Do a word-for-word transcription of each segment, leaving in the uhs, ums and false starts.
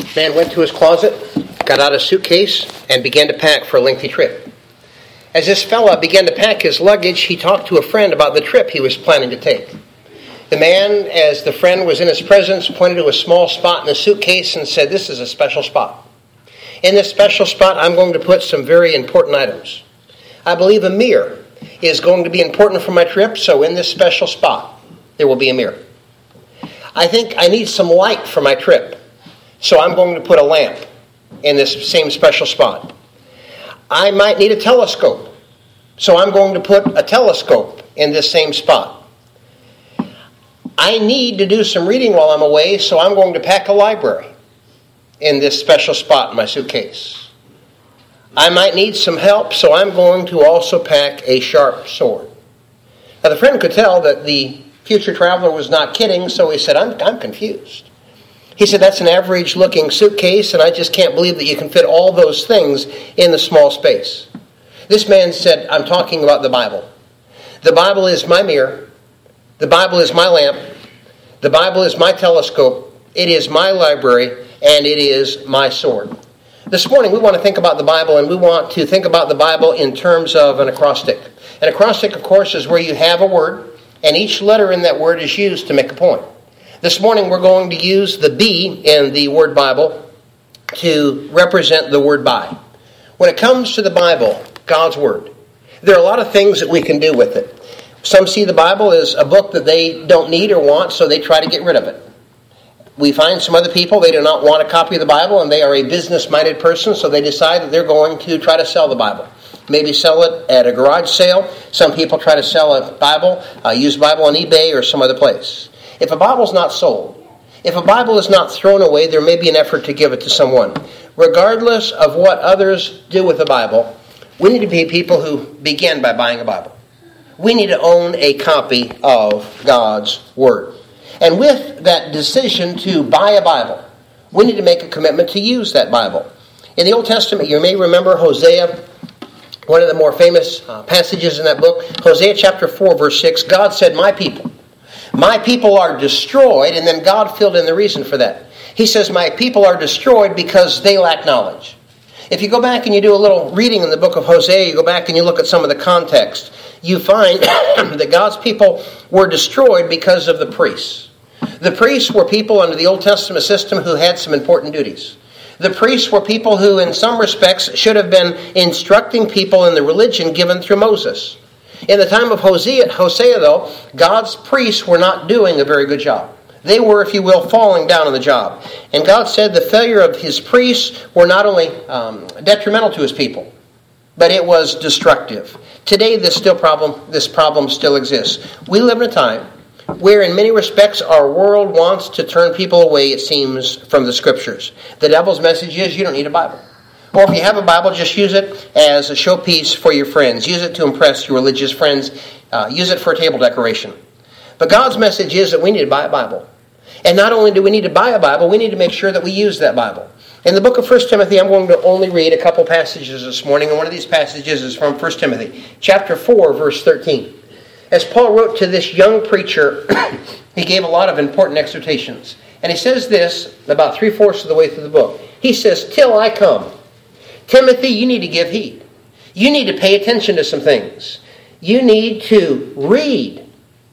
Man went to his closet, got out a suitcase, and began to pack for a lengthy trip. As this fella began to pack his luggage, he talked to a friend about the trip he was planning to take. The man, as the friend was in his presence, pointed to a small spot in the suitcase and said, "This is a special spot. In this special spot, I'm going to put some very important items. I believe a mirror is going to be important for my trip, so in this special spot, there will be a mirror. I think I need some light for my trip, so I'm going to put a lamp in this same special spot. I might need a telescope, so I'm going to put a telescope in this same spot. I need to do some reading while I'm away, so I'm going to pack a library in this special spot in my suitcase. I might need some help, so I'm going to also pack a sharp sword." Now the friend could tell that the future traveler was not kidding, so he said, I'm, I'm confused. He said, "That's an average-looking suitcase, and I just can't believe that you can fit all those things in the small space." This man said, "I'm talking about the Bible. The Bible is my mirror. The Bible is my lamp. The Bible is my telescope. It is my library, and it is my sword." This morning we want to think about the Bible, and we want to think about the Bible in terms of an acrostic. An acrostic, of course, is where you have a word, and each letter in that word is used to make a point. This morning we're going to use the B in the word Bible to represent the word by. When it comes to the Bible, God's Word, there are a lot of things that we can do with it. Some see the Bible as a book that they don't need or want, so they try to get rid of it. We find some other people, they do not want a copy of the Bible, and they are a business-minded person, so they decide that they're going to try to sell the Bible. Maybe sell it at a garage sale. Some people try to sell a Bible, uh, used Bible on eBay or some other place. If a Bible is not sold, if a Bible is not thrown away, there may be an effort to give it to someone. Regardless of what others do with the Bible, we need to be people who begin by buying a Bible. We need to own a copy of God's Word. And with that decision to buy a Bible, we need to make a commitment to use that Bible. In the Old Testament, you may remember Hosea, one of the more famous uh, passages in that book. Hosea chapter four, verse six, God said, "My people, my people are destroyed," and then God filled in the reason for that. He says, "My people are destroyed because they lack knowledge." If you go back and you do a little reading in the book of Hosea, you go back and you look at some of the context, you find that God's people were destroyed because of the priests. The priests were people under the Old Testament system who had some important duties. The priests were people who, in some respects, should have been instructing people in the religion given through Moses. In the time of Hosea, Hosea, though, God's priests were not doing a very good job. They were, if you will, falling down on the job. And God said the failure of his priests were not only um, detrimental to his people, but it was destructive. Today, this still problem, this problem still exists. We live in a time where in many respects our world wants to turn people away, it seems, from the Scriptures. The devil's message is you don't need a Bible. Or if you have a Bible, just use it as a showpiece for your friends. Use it to impress your religious friends. Uh, use it for a table decoration. But God's message is that we need to buy a Bible. And not only do we need to buy a Bible, we need to make sure that we use that Bible. In the book of First Timothy, I'm going to only read a couple passages this morning, and one of these passages is from First Timothy, chapter four, verse thirteen. As Paul wrote to this young preacher, he gave a lot of important exhortations. And he says this about three-fourths of the way through the book. He says, "Till I come, Timothy, you need to give heed. You need to pay attention to some things. You need to read,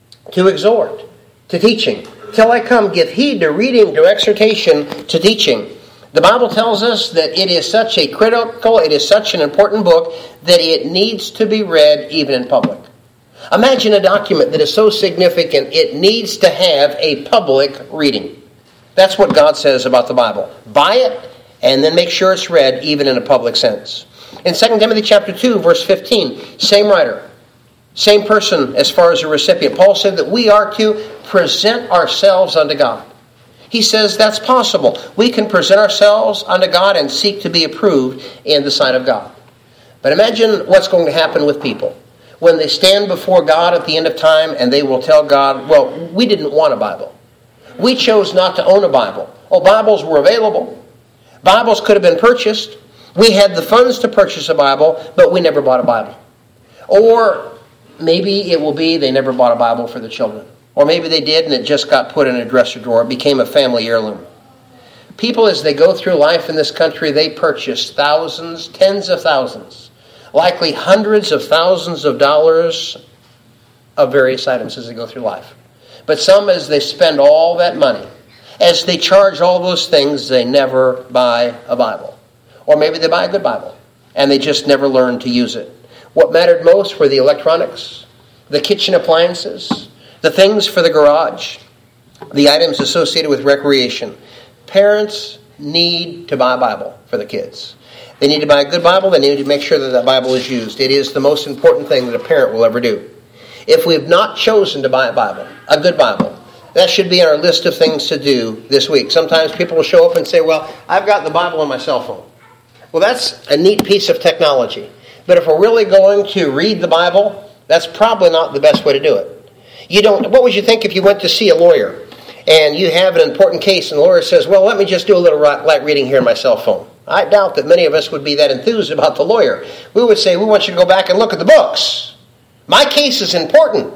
to exhort, to teaching. Till I come, give heed to reading, to exhortation, to teaching." The Bible tells us that it is such a critical, it is such an important book that it needs to be read even in public. Imagine a document that is so significant it needs to have a public reading. That's what God says about the Bible. Buy it and then make sure it's read even in a public sense. In Second Timothy chapter two, verse fifteen, same writer, same person as far as the recipient. Paul said that we are to present ourselves unto God. He says that's possible. We can present ourselves unto God and seek to be approved in the sight of God. But imagine what's going to happen with people when they stand before God at the end of time and they will tell God, well, we didn't want a Bible. We chose not to own a Bible. Oh, Bibles were available. Bibles could have been purchased. We had the funds to purchase a Bible, but we never bought a Bible. Or maybe it will be they never bought a Bible for their children. Or maybe they did and it just got put in a dresser drawer. It became a family heirloom. People, as they go through life in this country, they purchase thousands, tens of thousands, likely hundreds of thousands of dollars of various items as they go through life. But some, as they spend all that money, as they charge all those things, they never buy a Bible. Or maybe they buy a good Bible, and they just never learn to use it. What mattered most were the electronics, the kitchen appliances, the things for the garage, the items associated with recreation. Parents need to buy a Bible for the kids. They need to buy a good Bible. They need to make sure that that Bible is used. It is the most important thing that a parent will ever do. If we have not chosen to buy a Bible, a good Bible, that should be on our list of things to do this week. Sometimes people will show up and say, well, I've got the Bible on my cell phone. Well, that's a neat piece of technology. But if we're really going to read the Bible, that's probably not the best way to do it. You don't. What would you think if you went to see a lawyer and you have an important case and the lawyer says, well, let me just do a little light reading here on my cell phone? I doubt that many of us would be that enthused about the lawyer. We would say, we want you to go back and look at the books. My case is important.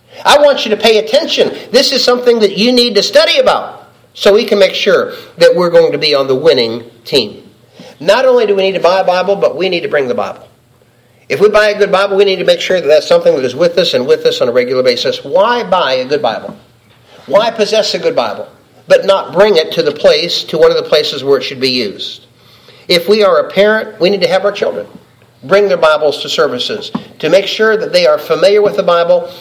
I want you to pay attention. This is something that you need to study about so we can make sure that we're going to be on the winning team. Not only do we need to buy a Bible, but we need to bring the Bible. If we buy a good Bible, we need to make sure that that's something that is with us and with us on a regular basis. Why buy a good Bible? Why possess a good Bible, but not bring it to the place, to one of the places where it should be used? If we are a parent, we need to have our children bring their Bibles to services to make sure that they are familiar with the Bible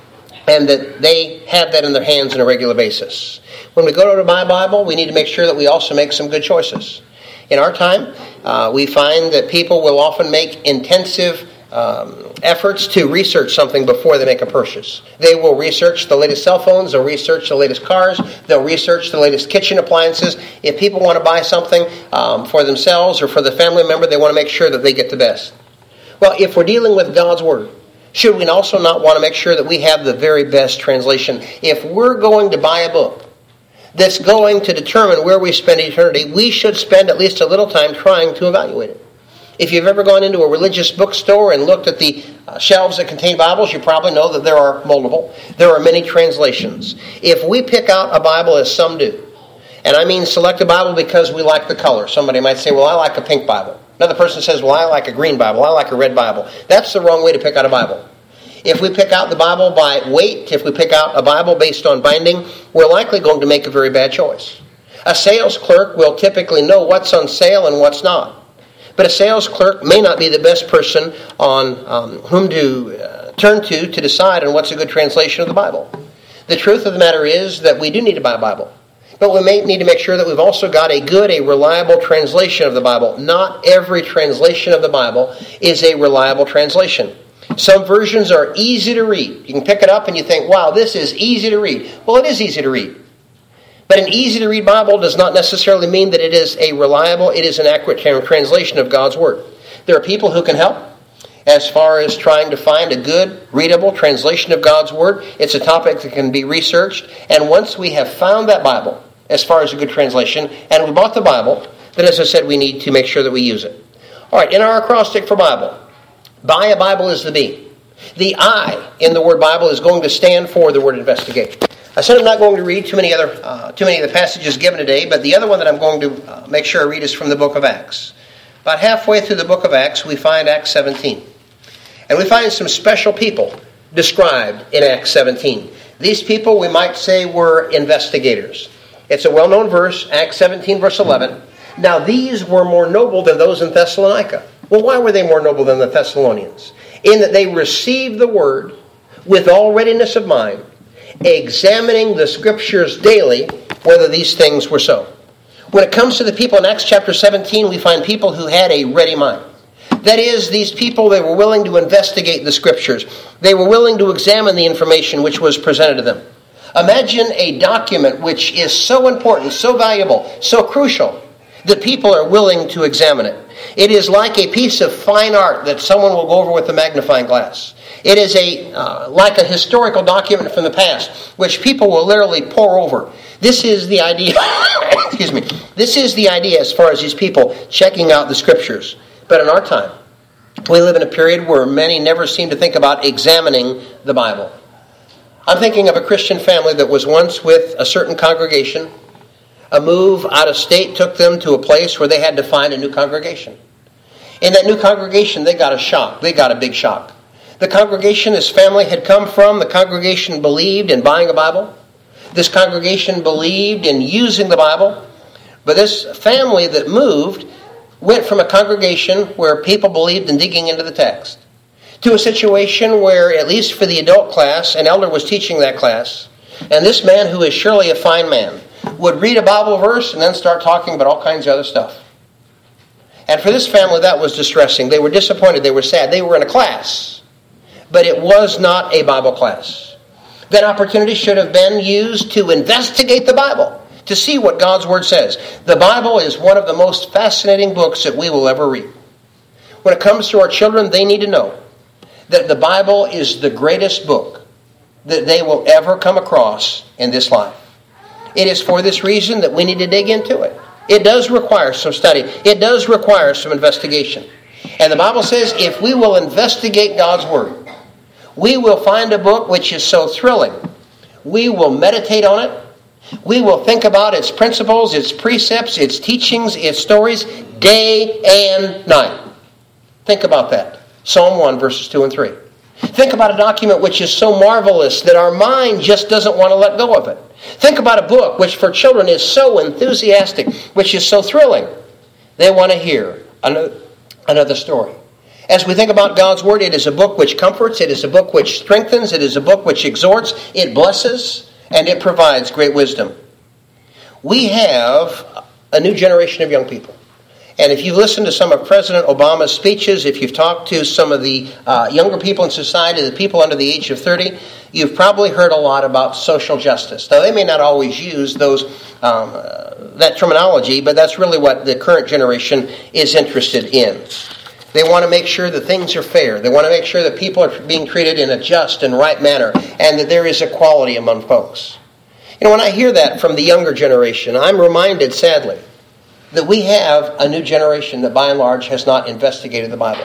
and that they have that in their hands on a regular basis. When we go to buy a Bible, we need to make sure that we also make some good choices. In our time, uh, we find that people will often make intensive um, efforts to research something before they make a purchase. They will research the latest cell phones, they'll research the latest cars, they'll research the latest kitchen appliances. If people want to buy something um, for themselves or for the family member, they want to make sure that they get the best. Well, if we're dealing with God's Word, should we also not want to make sure that we have the very best translation? If we're going to buy a book that's going to determine where we spend eternity, we should spend at least a little time trying to evaluate it. If you've ever gone into a religious bookstore and looked at the uh, shelves that contain Bibles, you probably know that there are multiple. There are many translations. If we pick out a Bible, as some do, and I mean select a Bible because we like the color. Somebody might say, well, I like a pink Bible. Another person says, well, I like a green Bible. I like a red Bible. That's the wrong way to pick out a Bible. If we pick out the Bible by weight, if we pick out a Bible based on binding, we're likely going to make a very bad choice. A sales clerk will typically know what's on sale and what's not. But a sales clerk may not be the best person on um, whom to uh, turn to to decide on what's a good translation of the Bible. The truth of the matter is that we do need to buy a Bible. But we may need to make sure that we've also got a good, a reliable translation of the Bible. Not every translation of the Bible is a reliable translation. Some versions are easy to read. You can pick it up and you think, wow, this is easy to read. Well, it is easy to read. But an easy-to-read Bible does not necessarily mean that it is a reliable, it is an accurate translation of God's Word. There are people who can help as far as trying to find a good, readable translation of God's Word. It's a topic that can be researched. And once we have found that Bible, as far as a good translation, and we bought the Bible, then as I said, we need to make sure that we use it. All right, in our acrostic for Bible, buy a Bible is the B. The I in the word Bible is going to stand for the word investigate. I said I'm not going to read too many other, uh, too many of the passages given today, but the other one that I'm going to uh, make sure I read is from the book of Acts. About halfway through the book of Acts, we find Acts seventeen. And we find some special people described in Acts seventeen. These people, we might say, were investigators. It's a well-known verse, Acts seventeen, verse eleven. Now these were more noble than those in Thessalonica. Well, why were they more noble than the Thessalonians? In that they received the word with all readiness of mind, examining the Scriptures daily, whether these things were so. When it comes to the people in Acts chapter seventeen, we find people who had a ready mind. That is, these people, they were willing to investigate the Scriptures. They were willing to examine the information which was presented to them. Imagine a document which is so important, so valuable, so crucial, that people are willing to examine it. It is like a piece of fine art that someone will go over with a magnifying glass. It is a uh, like a historical document from the past, which people will literally pore over. This is the idea. excuse me. This is the idea as far as these people checking out the Scriptures. But in our time, we live in a period where many never seem to think about examining the Bible. I'm thinking of a Christian family that was once with a certain congregation. A move out of state took them to a place where they had to find a new congregation. In that new congregation, they got a shock. They got a big shock. The congregation his family had come from, the congregation believed in buying a Bible. This congregation believed in using the Bible. But this family that moved went from a congregation where people believed in digging into the text to a situation where, at least for the adult class, an elder was teaching that class. And this man, who is surely a fine man, would read a Bible verse and then start talking about all kinds of other stuff. And for this family, that was distressing. They were disappointed. They were sad. They were in a class, but it was not a Bible class. That opportunity should have been used to investigate the Bible, to see what God's Word says. The Bible is one of the most fascinating books that we will ever read. When it comes to our children, they need to know that the Bible is the greatest book that they will ever come across in this life. It is for this reason that we need to dig into it. It does require some study. It does require some investigation. And the Bible says if we will investigate God's Word, we will find a book which is so thrilling. We will meditate on it. We will think about its principles, its precepts, its teachings, its stories, day and night. Think about that. Psalm one, verses two and three. Think about a document which is so marvelous that our mind just doesn't want to let go of it. Think about a book which for children is so enthusiastic, which is so thrilling. They want to hear another, another story. As we think about God's Word, it is a book which comforts, it is a book which strengthens, it is a book which exhorts, it blesses, and it provides great wisdom. We have a new generation of young people. And if you've listened to some of President Obama's speeches, if you've talked to some of the uh, younger people in society, the people under the age of thirty, you've probably heard a lot about social justice. Now, they may not always use those um, uh, that terminology, but that's really what the current generation is interested in. They want to make sure that things are fair. They want to make sure that people are being treated in a just and right manner, and that there is equality among folks. You know, when I hear that from the younger generation, I'm reminded, sadly, that we have a new generation that by and large has not investigated the Bible.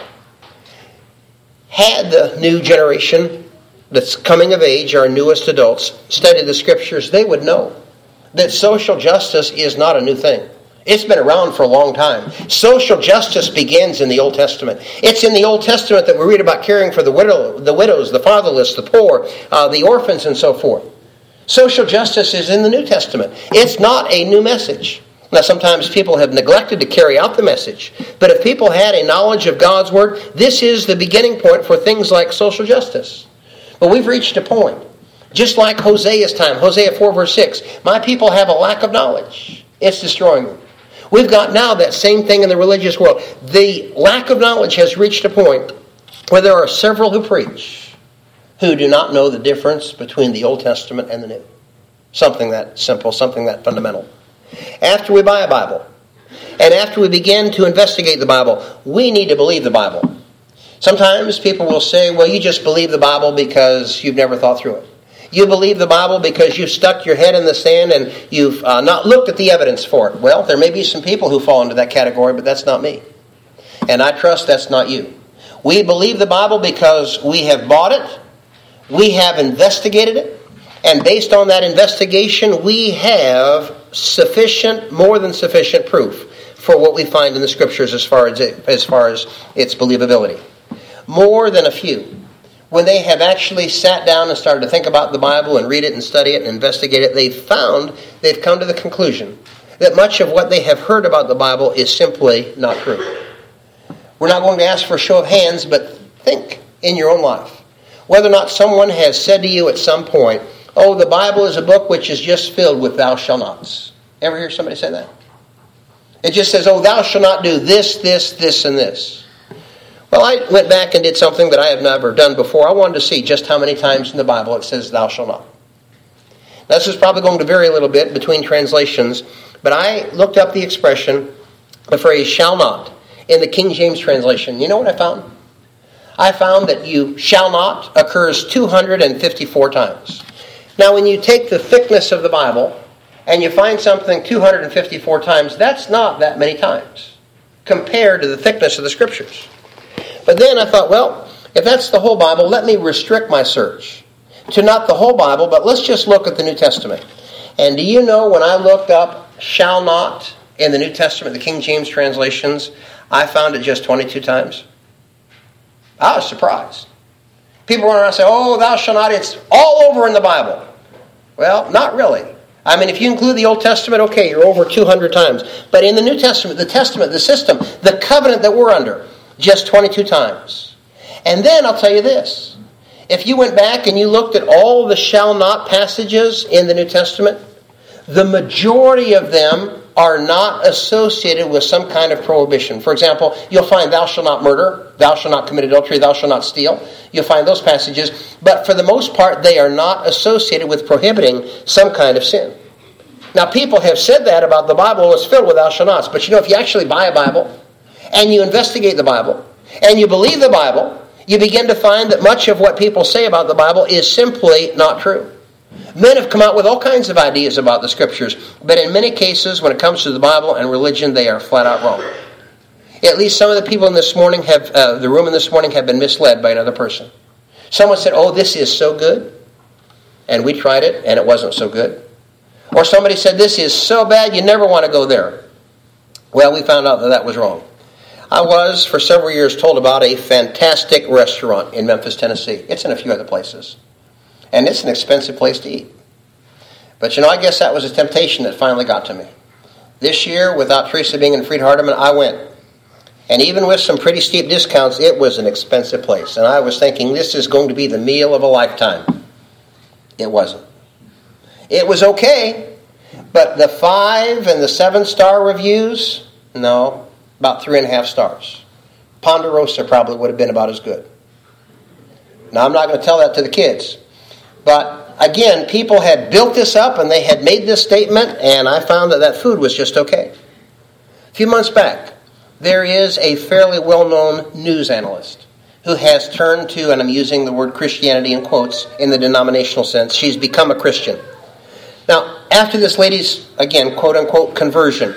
Had the new generation that's coming of age, our newest adults, studied the Scriptures, they would know that social justice is not a new thing. It's been around for a long time. Social justice begins in the Old Testament. It's in the Old Testament that we read about caring for the widow, the widows, the fatherless, the poor, uh, the orphans, and so forth. Social justice is in the New Testament. It's not a new message. Now, sometimes people have neglected to carry out the message. But if people had a knowledge of God's Word, this is the beginning point for things like social justice. But we've reached a point, just like Hosea's time, Hosea four, verse six, my people have a lack of knowledge. It's destroying them. We've got now that same thing in the religious world. The lack of knowledge has reached a point where there are several who preach who do not know the difference between the Old Testament and the New. Something that simple, something that fundamental. After we buy a Bible, and after we begin to investigate the Bible, we need to believe the Bible. Sometimes people will say, well, you just believe the Bible because you've never thought through it. You believe the Bible because you've stuck your head in the sand and you've uh, not looked at the evidence for it. Well, there may be some people who fall into that category, but that's not me. And I trust that's not you. We believe the Bible because we have bought it, we have investigated it, and based on that investigation, we have sufficient, more than sufficient proof for what we find in the Scriptures as far as, it, as far as its believability. More than a few. When they have actually sat down and started to think about the Bible and read it and study it and investigate it, they've found, they've come to the conclusion that much of what they have heard about the Bible is simply not true. We're not going to ask for a show of hands, but think in your own life. Whether or not someone has said to you at some point, oh, the Bible is a book which is just filled with thou shalt nots. Ever hear somebody say that? It just says, oh, thou shalt not do this, this, this, and this. Well, I went back and did something that I have never done before. I wanted to see just how many times in the Bible it says thou shalt not. Now, this is probably going to vary a little bit between translations, but I looked up the expression, the phrase shall not, in the King James translation. You know what I found? I found that you shall not occurs two hundred fifty-four times. Now, when you take the thickness of the Bible and you find something two hundred fifty-four times, that's not that many times compared to the thickness of the Scriptures. But then I thought, well, if that's the whole Bible, let me restrict my search to not the whole Bible, but let's just look at the New Testament. And do you know, when I looked up shall not in the New Testament, the King James translations, I found it just twenty-two times. I was surprised. People run around and say, oh, thou shalt not, it's all over in the Bible. Well, not really. I mean, if you include the Old Testament, okay, you're over two hundred times. But in the New Testament, the Testament, the system, the covenant that we're under, just twenty-two times. And then I'll tell you this. If you went back and you looked at all the shall not passages in the New Testament, the majority of them are not associated with some kind of prohibition. For example, you'll find thou shalt not murder, thou shalt not commit adultery, thou shalt not steal. You'll find those passages. But for the most part, they are not associated with prohibiting some kind of sin. Now, people have said that about the Bible. It's filled with thou shalt nots. But you know, if you actually buy a Bible and you investigate the Bible and you believe the Bible, you begin to find that much of what people say about the Bible is simply not true. Men have come out with all kinds of ideas about the Scriptures, but in many cases, when it comes to the Bible and religion, they are flat out wrong. At least some of the people in this morning have, uh, the room in this morning have been misled by another person. Someone said, oh, this is so good, and we tried it, and it wasn't so good. Or somebody said, this is so bad, you never want to go there. Well, we found out that that was wrong. I was, for several years, told about a fantastic restaurant in Memphis, Tennessee. It's in a few other places. And it's an expensive place to eat. But you know, I guess that was a temptation that finally got to me. This year, without Teresa being in Fried Hardeman, I went. And even with some pretty steep discounts, it was an expensive place. And I was thinking, this is going to be the meal of a lifetime. It wasn't. It was okay. But the five and the seven star reviews, no, about three and a half stars. Ponderosa probably would have been about as good. Now, I'm not going to tell that to the kids. But again, people had built this up and they had made this statement, and I found that that food was just okay. A few months back, there is a fairly well-known news analyst who has turned to, and I'm using the word Christianity in quotes, in the denominational sense. She's become a Christian. Now, after this lady's, again, quote-unquote, conversion,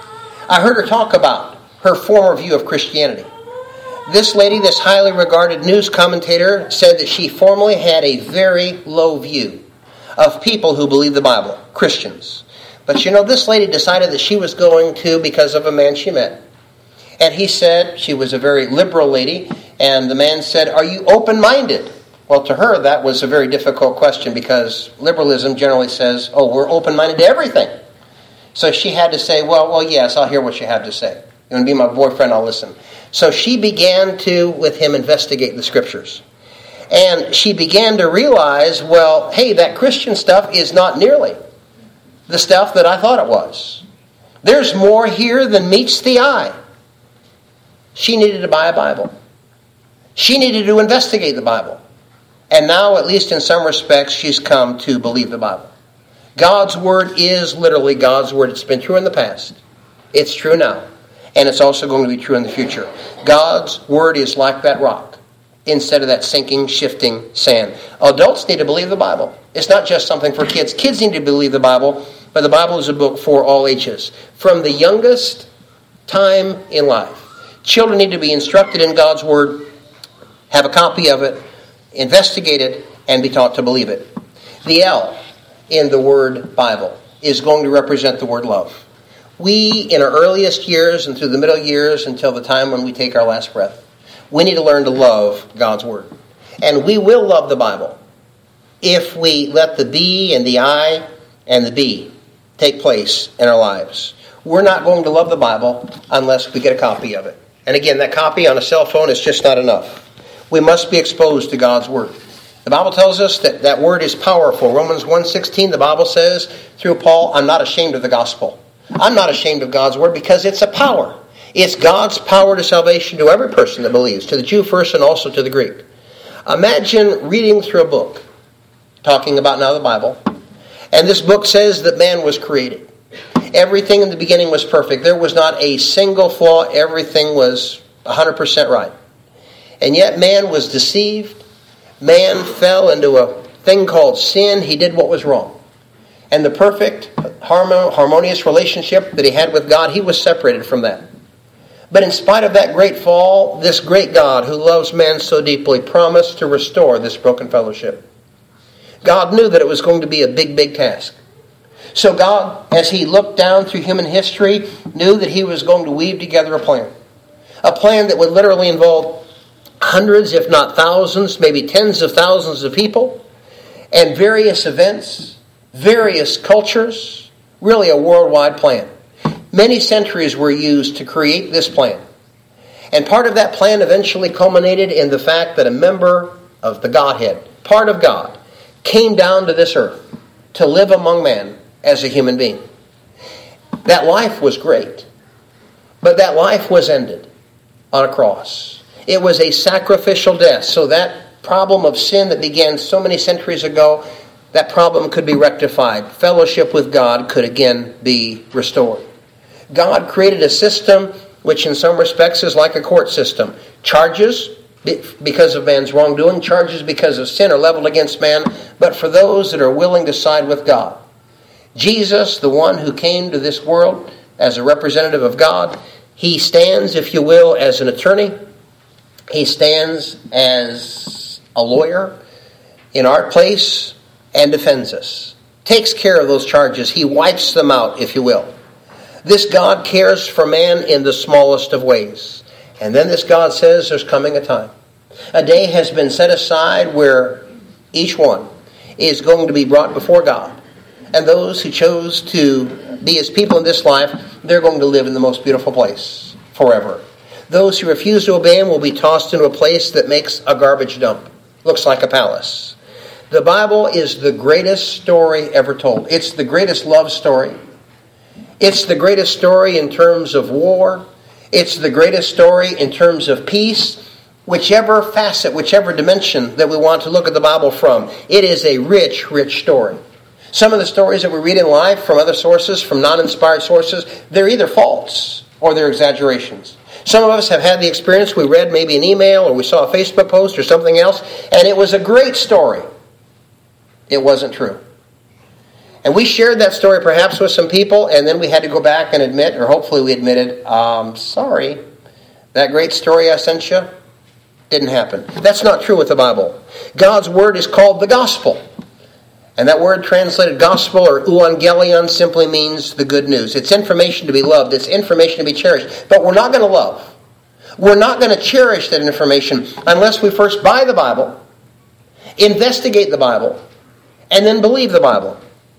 I heard her talk about her former view of Christianity. This lady, this highly regarded news commentator, said that she formerly had a very low view of people who believe the Bible, Christians. But you know, this lady decided that she was going to because of a man she met. And he said, she was a very liberal lady, and the man said, are you open-minded? Well, to her, that was a very difficult question because liberalism generally says, oh, we're open-minded to everything. So she had to say, well, well, yes, I'll hear what you have to say. You want to be my boyfriend, I'll listen. So she began to, with him, investigate the Scriptures. And she began to realize, well, hey, that Christian stuff is not nearly the stuff that I thought it was. There's more here than meets the eye. She needed to buy a Bible. She needed to investigate the Bible. And now, at least in some respects, she's come to believe the Bible. God's Word is literally God's Word. It's been true in the past. It's true now. And it's also going to be true in the future. God's Word is like that rock instead of that sinking, shifting sand. Adults need to believe the Bible. It's not just something for kids. Kids need to believe the Bible, but the Bible is a book for all ages. From the youngest time in life. Children need to be instructed in God's Word, have a copy of it, investigate it, and be taught to believe it. The L in the word Bible is going to represent the word love. We, in our earliest years and through the middle years until the time when we take our last breath, we need to learn to love God's Word. And we will love the Bible if we let the B and the I and the B take place in our lives. We're not going to love the Bible unless we get a copy of it. And again, that copy on a cell phone is just not enough. We must be exposed to God's Word. The Bible tells us that that Word is powerful. Romans one sixteen, the Bible says, through Paul, I'm not ashamed of the gospel. I'm not ashamed of God's Word because it's a power. It's God's power to salvation to every person that believes, to the Jew first and also to the Greek. Imagine reading through a book, talking about now the Bible, and this book says that man was created. Everything in the beginning was perfect. There was not a single flaw. Everything was one hundred percent right. And yet man was deceived. Man fell into a thing called sin. He did what was wrong. And the perfect, harmonious relationship that he had with God, he was separated from that. But in spite of that great fall, this great God who loves man so deeply promised to restore this broken fellowship. God knew that it was going to be a big, big task. So God, as he looked down through human history, knew that he was going to weave together a plan. A plan that would literally involve hundreds, if not thousands, maybe tens of thousands of people, and various events, various cultures, really a worldwide plan. Many centuries were used to create this plan. And part of that plan eventually culminated in the fact that a member of the Godhead, part of God, came down to this earth to live among men as a human being. That life was great, but that life was ended on a cross. It was a sacrificial death, so that problem of sin that began so many centuries ago, that problem could be rectified. Fellowship with God could again be restored. God created a system which in some respects is like a court system. Charges because of man's wrongdoing, charges because of sin are leveled against man, but for those that are willing to side with God. Jesus, the one who came to this world as a representative of God, he stands, if you will, as an attorney. He stands as a lawyer in our place and defends us. Takes care of those charges. He wipes them out, if you will. This God cares for man in the smallest of ways. And then this God says there's coming a time. A day has been set aside where each one is going to be brought before God. And those who chose to be his people in this life, they're going to live in the most beautiful place forever. Those who refuse to obey him will be tossed into a place that makes a garbage dump. Looks like a palace. The Bible is the greatest story ever told. It's the greatest love story. It's the greatest story in terms of war. It's the greatest story in terms of peace. Whichever facet, whichever dimension that we want to look at the Bible from, it is a rich, rich story. Some of the stories that we read in life from other sources, from non-inspired sources, they're either false or they're exaggerations. Some of us have had the experience, we read maybe an email or we saw a Facebook post or something else, and it was a great story. It wasn't true. And we shared that story perhaps with some people, and then we had to go back and admit, or hopefully we admitted, um, sorry, that great story I sent you didn't happen. That's not true with the Bible. God's Word is called the gospel. And that word translated gospel or euangelion simply means the good news. It's information to be loved. It's information to be cherished. But we're not going to love. We're not going to cherish that information unless we first buy the Bible, investigate the Bible, and then believe the Bible.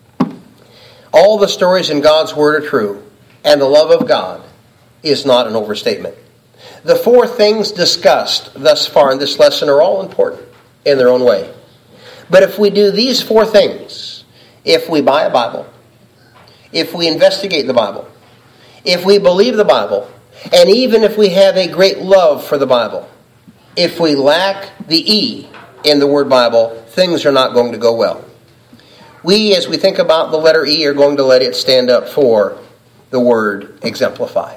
All the stories in God's Word are true, and the love of God is not an overstatement. The four things discussed thus far in this lesson are all important in their own way. But if we do these four things, if we buy a Bible, if we investigate the Bible, if we believe the Bible, and even if we have a great love for the Bible, if we lack the E in the word Bible, things are not going to go well. We, as we think about the letter E, are going to let it stand up for the word exemplify.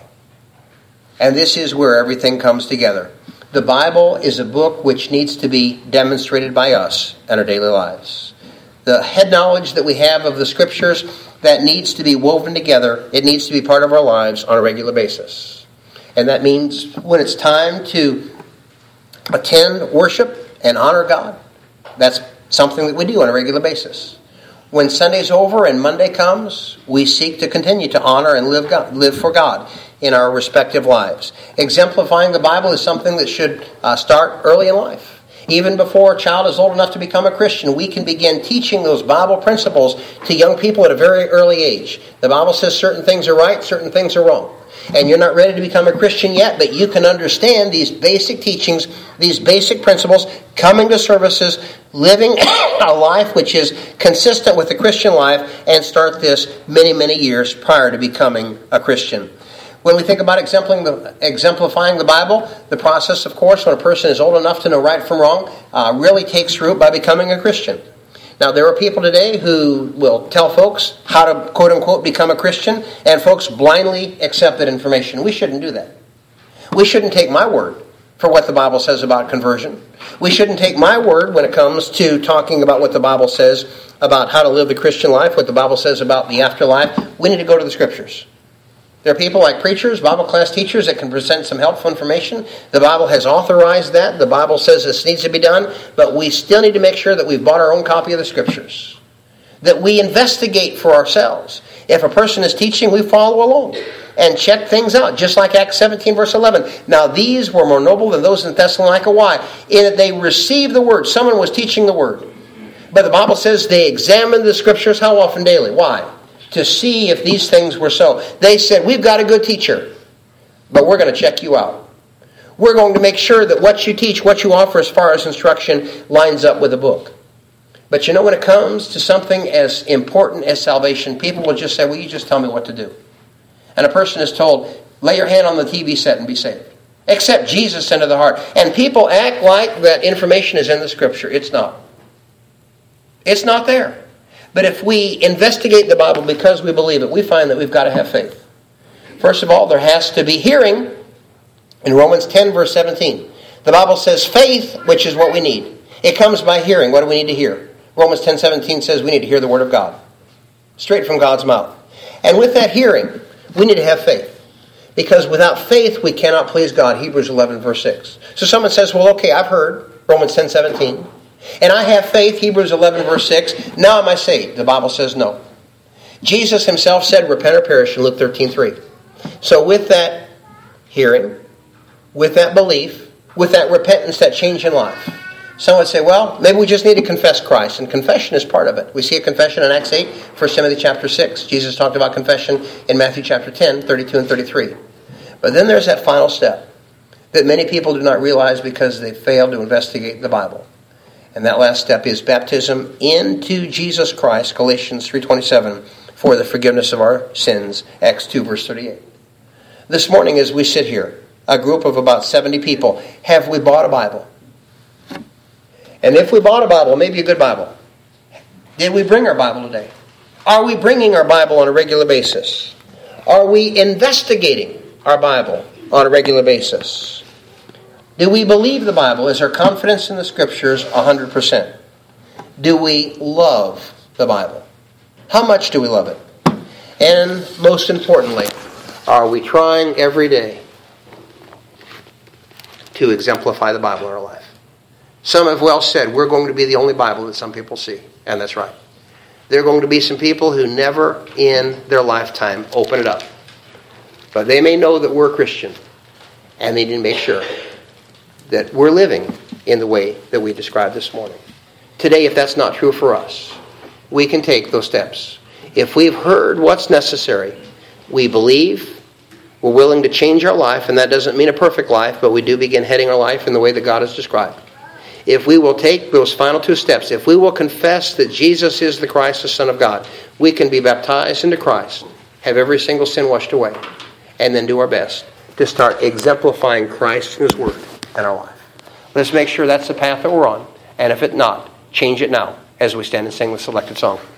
And this is where everything comes together. The Bible is a book which needs to be demonstrated by us in our daily lives. The head knowledge that we have of the Scriptures, that needs to be woven together. It needs to be part of our lives on a regular basis. And that means when it's time to attend worship and honor God, that's something that we do on a regular basis. When Sunday's over and Monday comes, we seek to continue to honor and live God, live for God in our respective lives. Exemplifying the Bible is something that should uh, start early in life. Even before a child is old enough to become a Christian, we can begin teaching those Bible principles to young people at a very early age. The Bible says certain things are right, certain things are wrong. And you're not ready to become a Christian yet, but you can understand these basic teachings, these basic principles, coming to services, living a life which is consistent with the Christian life, and start this many, many years prior to becoming a Christian. When we think about exemplifying the, exemplifying the Bible, the process, of course, when a person is old enough to know right from wrong, uh, really takes root by becoming a Christian. Now, there are people today who will tell folks how to, quote-unquote, become a Christian, and folks blindly accept that information. We shouldn't do that. We shouldn't take my word for what the Bible says about conversion. We shouldn't take my word when it comes to talking about what the Bible says about how to live the Christian life, what the Bible says about the afterlife. We need to go to the Scriptures. There are people like preachers, Bible class teachers that can present some helpful information. The Bible has authorized that. The Bible says this needs to be done. But we still need to make sure that we've bought our own copy of the Scriptures. that we investigate for ourselves. If a person is teaching, we follow along and check things out, just like Acts seventeen, verse eleven. Now these were more noble than those in Thessalonica. Why? In that they received the word. Someone was teaching the word. But the Bible says they examined the scriptures how often? Daily. Why? To see if these things were so. They said, we've got a good teacher, but we're going to check you out. We're going to make sure that what you teach, what you offer as far as instruction, lines up with the book. But you know, when it comes to something as important as salvation, people will just say, well, you just tell me what to do. And a person is told, lay your hand on the T V set and be saved. Accept Jesus into the heart. And people act like that information is in the Scripture. It's not. It's not there. But if we investigate the Bible because we believe it, we find that we've got to have faith. First of all, there has to be hearing. In Romans ten, verse seventeen, the Bible says faith, which is what we need. It comes by hearing. What do we need to hear? Romans ten seventeen says we need to hear the Word of God. Straight from God's mouth. And with that hearing, we need to have faith. Because without faith, we cannot please God. Hebrews eleven, verse six. So someone says, well, okay, I've heard Romans ten seventeen. And I have faith, Hebrews eleven, verse six. Now am I saved? The Bible says no. Jesus himself said, repent or perish in Luke thirteen, three. So with that hearing, with that belief, with that repentance, that change in life, some would say, well, maybe we just need to confess Christ. And confession is part of it. We see a confession in Acts eight, First Timothy chapter six. Jesus talked about confession in Matthew chapter ten, thirty-two and thirty-three. But then there's that final step that many people do not realize because they fail to investigate the Bible. And that last step is baptism into Jesus Christ, Galatians three twenty-seven, for the forgiveness of our sins, Acts two, verse thirty-eight. This morning as we sit here, a group of about seventy people, have we bought a Bible? And if we bought a Bible, maybe a good Bible, did we bring our Bible today? Are we bringing our Bible on a regular basis? Are we investigating our Bible on a regular basis? Do we believe the Bible? Is our confidence in the Scriptures one hundred percent? Do we love the Bible? How much do we love it? And most importantly, are we trying every day to exemplify the Bible in our life? Some have well said, we're going to be the only Bible that some people see. And that's right. There are going to be some people who never in their lifetime open it up. But they may know that we're Christian. And they need to make sure that we're living in the way that we described this morning. Today, if that's not true for us, we can take those steps. If we've heard what's necessary, we believe, we're willing to change our life, and that doesn't mean a perfect life, but we do begin heading our life in the way that God has described. If we will take those final two steps, if we will confess that Jesus is the Christ, the Son of God, we can be baptized into Christ, have every single sin washed away, and then do our best to start exemplifying Christ and His Word in our life. Let's make sure that's the path that we're on, and if it not, change it now as we stand and sing the selected song.